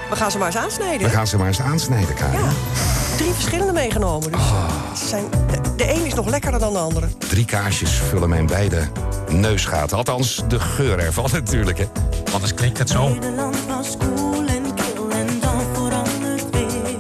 We gaan ze maar eens aansnijden. We gaan ze maar eens aansnijden, Karin. Ja, 3 verschillende meegenomen. Dus ze zijn, de een is nog lekkerder dan de andere. 3 kaarsjes vullen mijn beide neusgaten. Althans, de geur ervan natuurlijk, hè. Anders klinkt het zo. Nederland was cool en kil en dan verandert weer.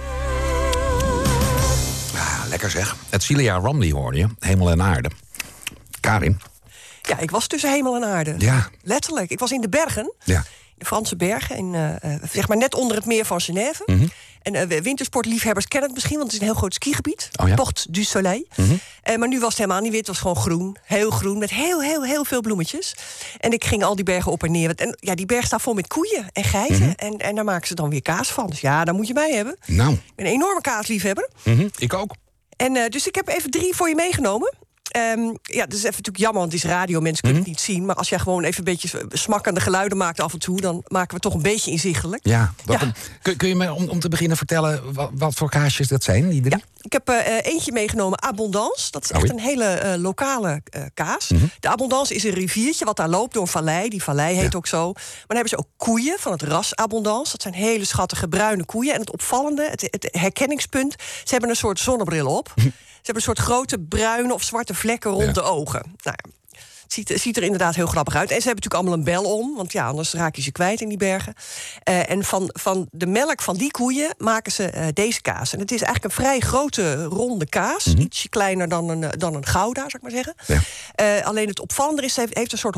Lekker zeg. Het Celia Romley hoorde je. Hemel en aarde. Karin. Ja, ik was tussen hemel en aarde. Ja. Letterlijk. Ik was in de bergen. Ja. De Franse bergen. Zeg maar net onder het meer van Genève. Mhm. En wintersportliefhebbers kennen het misschien, want het is een heel groot skigebied. Oh ja? Porte du Soleil. Maar nu was het helemaal niet wit, het was gewoon groen. Heel groen, met heel veel bloemetjes. En ik ging al die bergen op en neer. En ja, die berg staat vol met koeien en geiten. En daar maken ze dan weer kaas van. Dus ja, daar moet je bij hebben. Nou. Ik ben een enorme kaasliefhebber. Ik ook. En dus ik heb even 3 voor je meegenomen. Ja, dat is even natuurlijk jammer, want het is radio, mensen kunnen het niet zien. Maar als jij gewoon even een beetje smakkende geluiden maakt af en toe, dan maken we het toch een beetje inzichtelijk. Ja. Ja. Kun je me om te beginnen vertellen wat voor kaasjes dat zijn, die 3? Ja, ik heb eentje meegenomen, Abondance. Dat is echt een hele lokale kaas. De Abondance is een riviertje wat daar loopt door een vallei. Die vallei heet ook zo. Maar dan hebben ze ook koeien van het ras Abondance. Dat zijn hele schattige bruine koeien. En het opvallende, het herkenningspunt, ze hebben een soort zonnebril op. Ze hebben een soort grote bruine of zwarte vlekken rond de ogen. Nou ja, het ziet er inderdaad heel grappig uit. En ze hebben natuurlijk allemaal een bel om, want ja, anders raak je ze kwijt in die bergen. En van de melk van die koeien maken ze deze kaas. En het is eigenlijk een vrij grote, ronde kaas. Ietsje kleiner dan een Gouda, zou ik maar zeggen. Ja. Alleen het opvallende is, heeft een soort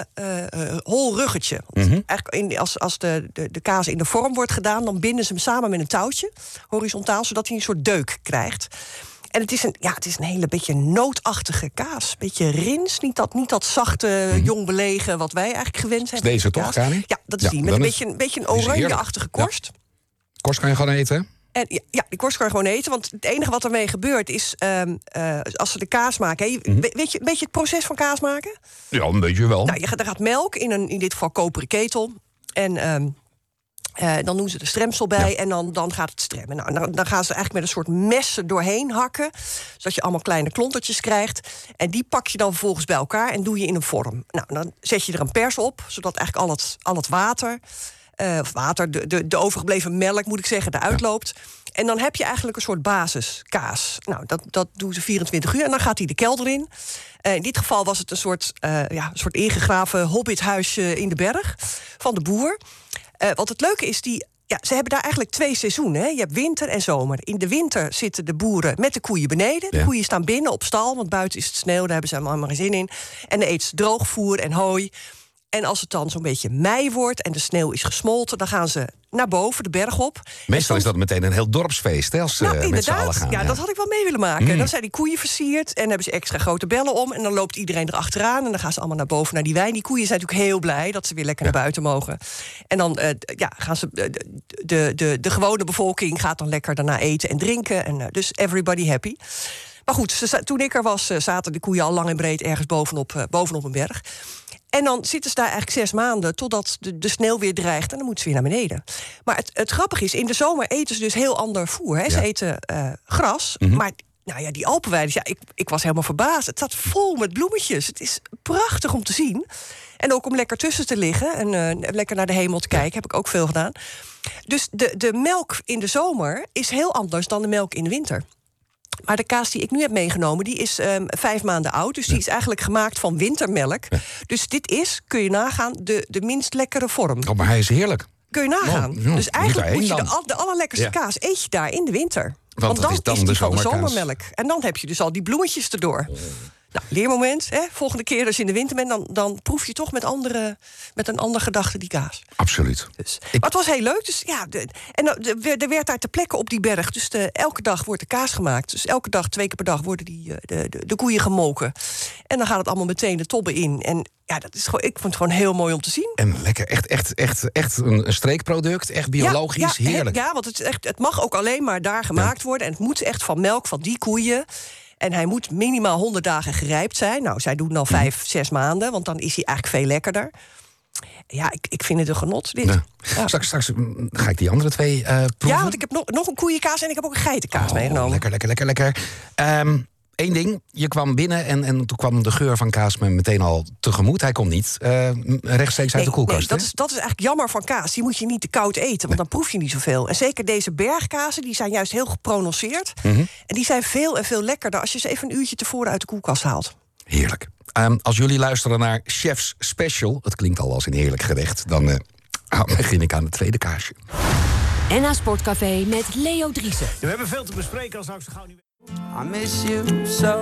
hol ruggetje. Eigenlijk als de kaas in de vorm wordt gedaan, dan binden ze hem samen met een touwtje, horizontaal, zodat hij een soort deuk krijgt. En het is een hele beetje nootachtige kaas. Beetje rins, niet dat zachte, jong belegen wat wij eigenlijk gewend zijn. Is deze toch, Karin? Ja, dat is die. Met een beetje een oranje-achtige korst. Ja. Korst kan je gewoon eten, hè? En ja, die korst kan je gewoon eten. Want het enige wat ermee gebeurt is, als ze de kaas maken. Weet je een beetje het proces van kaas maken? Ja, een beetje wel. Nou, er gaat melk in dit geval koperen ketel. En dan doen ze de stremsel bij en dan gaat het stremmen. Nou, dan gaan ze eigenlijk met een soort mes doorheen hakken, zodat je allemaal kleine klontertjes krijgt. En die pak je dan vervolgens bij elkaar en doe je in een vorm. Nou, dan zet je er een pers op, zodat eigenlijk al het water, de overgebleven melk, moet ik zeggen, eruit loopt. En dan heb je eigenlijk een soort basiskaas. Nou, dat doen ze 24 uur en dan gaat hij de kelder in. In dit geval was het een soort ingegraven hobbithuisje in de berg van de boer. Want het leuke is, ze hebben daar eigenlijk 2 seizoenen. Hè? Je hebt winter en zomer. In de winter zitten de boeren met de koeien beneden. De koeien staan binnen op stal, want buiten is het sneeuw. Daar hebben ze allemaal geen zin in. En dan eten ze droogvoer en hooi. En als het dan zo'n beetje mei wordt en de sneeuw is gesmolten, dan gaan ze naar boven, de berg op. Meestal is dat meteen een heel dorpsfeest, hè, als ze met z'n allen gaan. Ja, dat had ik wel mee willen maken. Dan zijn die koeien versierd en hebben ze extra grote bellen om. En dan loopt iedereen erachteraan en dan gaan ze allemaal naar boven naar die wijn. Die koeien zijn natuurlijk heel blij dat ze weer lekker naar buiten mogen. En dan gaan ze de gewone bevolking gaat dan lekker daarna eten en drinken. En dus everybody happy. Maar goed, toen ik er was, zaten de koeien al lang en breed ergens bovenop een berg. En dan zitten ze daar eigenlijk 6 maanden totdat de sneeuw weer dreigt. En dan moeten ze weer naar beneden. Maar het grappige is, in de zomer eten ze dus heel ander voer. Hè? Ja. Ze eten gras, maar die Alpenweiden, ik was helemaal verbaasd. Het staat vol met bloemetjes. Het is prachtig om te zien. En ook om lekker tussen te liggen en lekker naar de hemel te kijken. Heb ik ook veel gedaan. Dus de melk in de zomer is heel anders dan de melk in de winter. Maar de kaas die ik nu heb meegenomen, die is 5 maanden oud. Dus die is eigenlijk gemaakt van wintermelk. Ja. Dus dit is, kun je nagaan, de minst lekkere vorm. Oh, maar hij is heerlijk. Kun je nagaan. Dus eigenlijk moet je de allerlekkerste kaas eet je daar in de winter. Want dan is die van de zomermelk. En dan heb je dus al die bloemetjes erdoor. Nou, leermoment. Hè? Volgende keer als je in de winter bent, dan proef je toch met een andere gedachte die kaas. Absoluut. Dus. Maar het was heel leuk. Dus, ja, er werd daar ter plekke op die berg. Dus elke dag wordt de kaas gemaakt. Dus elke dag, 2 keer per dag, worden de koeien gemolken. En dan gaat het allemaal meteen de tobben in. En ja, dat is gewoon, ik vond het gewoon heel mooi om te zien. En lekker, echt een streekproduct. Echt biologisch, heerlijk. Ja, want het mag ook alleen maar daar gemaakt worden. En het moet echt van melk van die koeien. En hij moet minimaal 100 dagen gerijpt zijn. Nou, zij doen dan 5, 6 maanden, want dan is hij eigenlijk veel lekkerder. Ja, ik vind het een genot, dit. Ja. Ja. Straks ga ik die andere 2 proeven. Ja, want ik heb nog een koeienkaas en ik heb ook een geitenkaas meegenomen. Lekker. Eén ding, je kwam binnen en toen kwam de geur van kaas me meteen al tegemoet. Hij komt niet rechtstreeks uit de koelkast. Nee, dat is eigenlijk jammer van kaas. Die moet je niet te koud eten, want dan proef je niet zoveel. En zeker deze bergkazen, die zijn juist heel geprononceerd. En die zijn veel en veel lekkerder als je ze even een uurtje tevoren uit de koelkast haalt. Heerlijk. Als jullie luisteren naar Chef's Special, dat klinkt al als een heerlijk gerecht, dan begin ik aan het tweede kaasje. NH Sportcafé met Leo Driessen. We hebben veel te bespreken als nou zo gauw niet... I miss you so.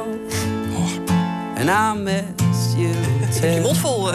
And I miss you too. Je mond vol.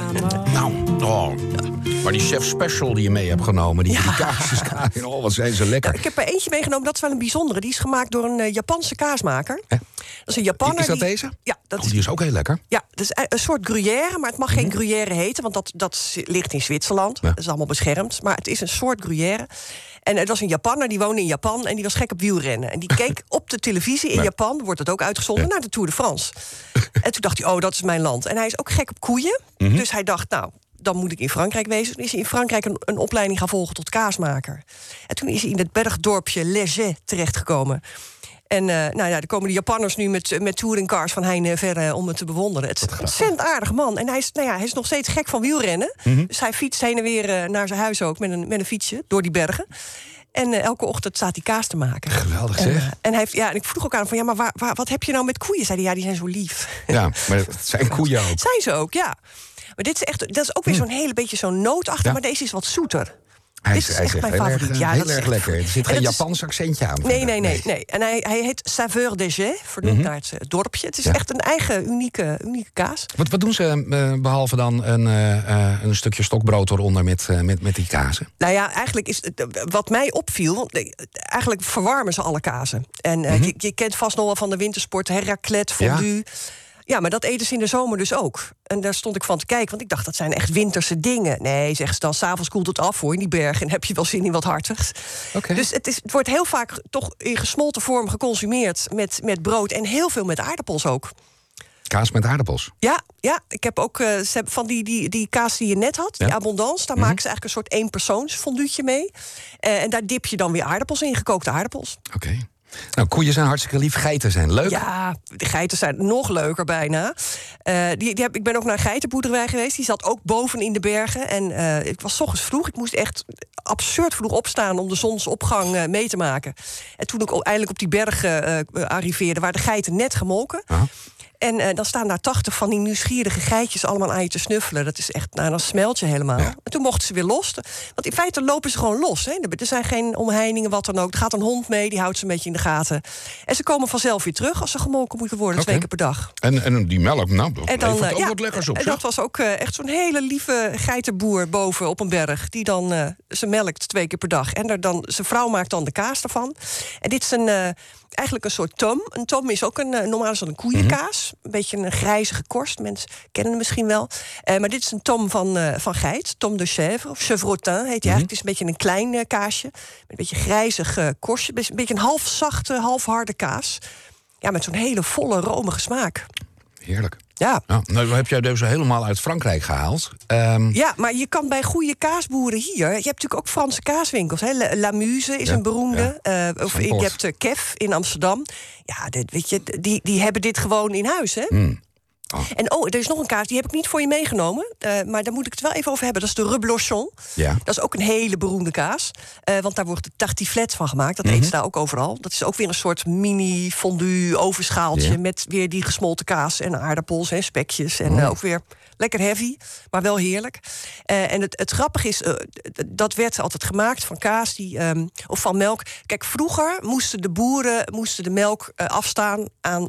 Maar die Chef Special die je mee hebt genomen, die kaasjes, wat zijn ze lekker. Nou, ik heb er eentje meegenomen, dat is wel een bijzondere. Die is gemaakt door een Japanse kaasmaker. Dat is een Japanner. Is dat deze? Ja, die is ook heel lekker. Ja, dat is een soort gruyère, maar het mag geen gruyère heten, want dat ligt in Zwitserland. Ja. Dat is allemaal beschermd, maar het is een soort gruyère. En het was een Japanner, die woonde in Japan en die was gek op wielrennen. En die keek op de televisie in Japan, wordt het ook uitgezonden, naar de Tour de France. En toen dacht hij, dat is mijn land. En hij is ook gek op koeien, dus hij dacht, dan moet ik in Frankrijk wezen. Toen is hij in Frankrijk een opleiding gaan volgen tot kaasmaker. En toen is hij in het bergdorpje Léger terechtgekomen. En er komen de Japanners nu met touringcars van heine en verre om het te bewonderen. Het is een ontzettend aardig man. En hij is nog steeds gek van wielrennen. Dus hij fietst heen en weer naar zijn huis ook met een fietsje door die bergen. En elke ochtend staat hij kaas te maken. Geweldig zeg. En ik vroeg ook aan hem van, maar wat heb je nou met koeien? Zei hij, die zijn zo lief. Ja, maar het zijn koeien ook. Zijn ze ook, ja. Maar dat is ook weer zo'n hele beetje zo'n nootachtig, maar deze is wat zoeter. Hij Dit is echt mijn favoriet. Heel erg lekker. Er zit geen Japans accentje aan. Nee. En hij heet Saveur Léger, vernoemd naar het dorpje. Het is echt een eigen unieke kaas. Wat doen ze behalve dan een stukje stokbrood eronder met die kazen? Nou ja, eigenlijk is wat mij opviel, eigenlijk verwarmen ze alle kazen. En je kent vast nog wel van de wintersport, raclette, fondue. Ja, maar dat eten ze in de zomer dus ook. En daar stond ik van te kijken, want ik dacht, dat zijn echt winterse dingen. Nee, zeggen ze dan, 's avonds koelt het af hoor, in die bergen. En heb je wel zin in wat hartigs. Okay. Dus het wordt heel vaak toch in gesmolten vorm geconsumeerd met brood. En heel veel met aardappels ook. Kaas met aardappels? Ja. Ik heb ook van die kaas die je net had, die abondance. Daar maken ze eigenlijk een soort eenpersoons fonduutje mee. En daar dip je dan weer aardappels in, gekookte aardappels. Oké. Nou, koeien zijn hartstikke lief, geiten zijn leuk. Ja, de geiten zijn nog leuker bijna. Ik ben ook naar een geitenboerderij geweest. Die zat ook boven in de bergen. En ik was 's ochtends vroeg. Ik moest echt absurd vroeg opstaan om de zonsopgang mee te maken. En toen ik eindelijk op die berg arriveerde, waren de geiten net gemolken. Aha. En dan staan daar 80 van die nieuwsgierige geitjes allemaal aan je te snuffelen. Dat is echt, dan smelt je helemaal. Ja. En toen mochten ze weer los. Want in feite lopen ze gewoon los. Hè. Er zijn geen omheiningen, wat dan ook. Er gaat een hond mee, die houdt ze een beetje in de gaten. En ze komen vanzelf weer terug als ze gemolken moeten worden. 2 keer per dag. En die melk, levert ook wat lekkers op. En dat was ook echt zo'n hele lieve geitenboer boven op een berg. Die dan ze melkt 2 keer per dag. En zijn vrouw maakt dan de kaas ervan. En dit is eigenlijk een soort tom. Een tom is ook normaal is dat een koeienkaas. Een beetje een grijzige korst. Mensen kennen het misschien wel. Maar dit is een tom van geit. Tom de chèvre, of chevrotin heet hij eigenlijk. Het is een beetje een klein kaasje. Met een beetje grijzig korstje. Een beetje een half zachte, half harde kaas. Ja, met zo'n hele volle, romige smaak. Heerlijk. Ja. Nou heb jij deze helemaal uit Frankrijk gehaald. Ja, maar je kan bij goede kaasboeren hier... Je hebt natuurlijk ook Franse kaaswinkels. Hè? La Muse is een beroemde. Ja. Je hebt Kef in Amsterdam. Ja, die hebben dit gewoon in huis, hè? Oh. En er is nog een kaas, die heb ik niet voor je meegenomen. Maar daar moet ik het wel even over hebben. Dat is de reblochon. Ja. Dat is ook een hele beroemde kaas. Want daar wordt de tartiflette van gemaakt. Dat eten ze daar ook overal. Dat is ook weer een soort mini fondue overschaaltje... met weer die gesmolten kaas en aardappels en spekjes. En ook weer lekker heavy, maar wel heerlijk. En het grappige is, dat werd altijd gemaakt van kaas of van melk. Kijk, vroeger moesten de boeren de melk afstaan aan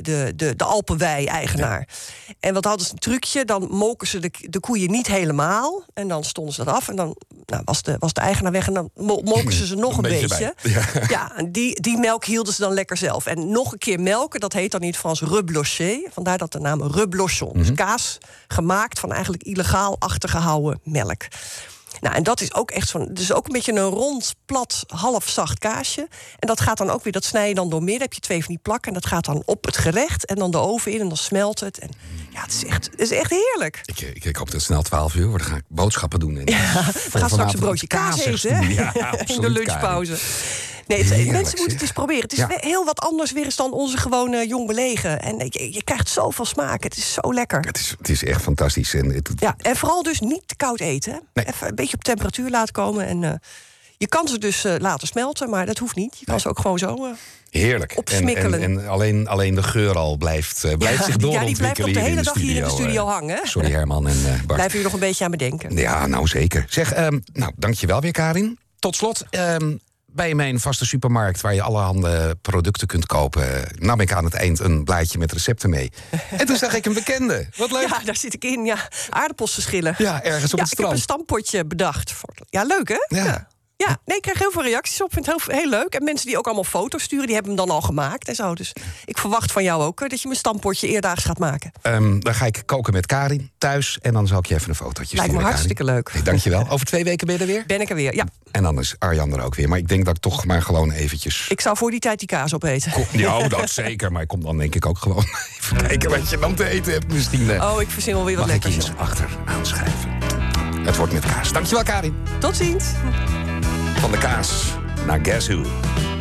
de Alpenwei-eigenaar. Ja. En wat hadden ze een trucje? Dan molken ze de koeien niet helemaal. En dan stonden ze dat af. En dan was de eigenaar weg. En dan molken ze nog een beetje. Ja, en die melk hielden ze dan lekker zelf. En nog een keer melken, dat heet dan in het Frans rebloché. Vandaar dat de naam reblochon. Dus kaas gemaakt van eigenlijk illegaal achtergehouden melk. Nou, en dat is ook echt dus ook een beetje een rond, plat, half zacht kaasje. En dat gaat dan ook weer, dat snij je dan door midden. Heb je 2 van die plakken en dat gaat dan op het gerecht. En dan de oven in en dan smelt het. En ja, het is echt heerlijk. Ik hoop dat het snel 12 uur wordt. Dan ga ik boodschappen doen. En we gaan straks een broodje kaas eten, hè? Ja, in de lunchpauze. Nee, Heerlijk, mensen moeten zeg. het eens proberen. Het is heel wat anders weer eens dan onze gewone jong belegen. En je krijgt zoveel smaak. Het is zo lekker. Het is echt fantastisch. En En vooral dus niet te koud eten. Hè? Nee. Even een beetje op temperatuur laten komen. En je kan ze dus laten smelten, maar dat hoeft niet. Je kan ze ook gewoon zo... heerlijk. Opsmikkelen. En alleen de geur al blijft zich doorontwikkelen. die blijft nog de hele dag hier in de studio hangen. Sorry Herman en Bart. Blijven jullie nog een beetje aan me denken. Ja, nou zeker. Zeg, dankjewel weer Karin. Tot slot, bij mijn vaste supermarkt... waar je allerhande producten kunt kopen... nam ik aan het eind een blaadje met recepten mee. En toen zag ik een bekende. Wat leuk. Ja, daar zit ik in. Ja, aardappelsverschillen. Ja, ergens op het Ik heb strand. een stampotje bedacht. Ja, leuk hè? Ja, nee, ik krijg heel veel reacties op. Ik vind het heel leuk. En mensen die ook allemaal foto's sturen, die hebben hem dan al gemaakt en zo. Dus ik verwacht van jou ook dat je mijn stampotje eerdaags gaat maken. Dan ga ik koken met Karin thuis. En dan zal ik je even een fotootje sturen. Lijkt me hartstikke leuk. Hey, dankjewel. Over 2 weken ben je er weer? Ben ik er weer, ja. En dan is Arjan er ook weer. Maar ik denk dat ik toch maar gewoon eventjes... Ik zou voor die tijd die kaas opeten. Ja, dat zeker. Maar ik kom dan denk ik ook gewoon even kijken wat je dan te eten hebt. Misschien ik verzin wel weer wat mag ik lekkers. iets achter aanschuiven. Het wordt met kaas. Dankjewel Karin. Tot ziens. Van de kaas naar Guess Who.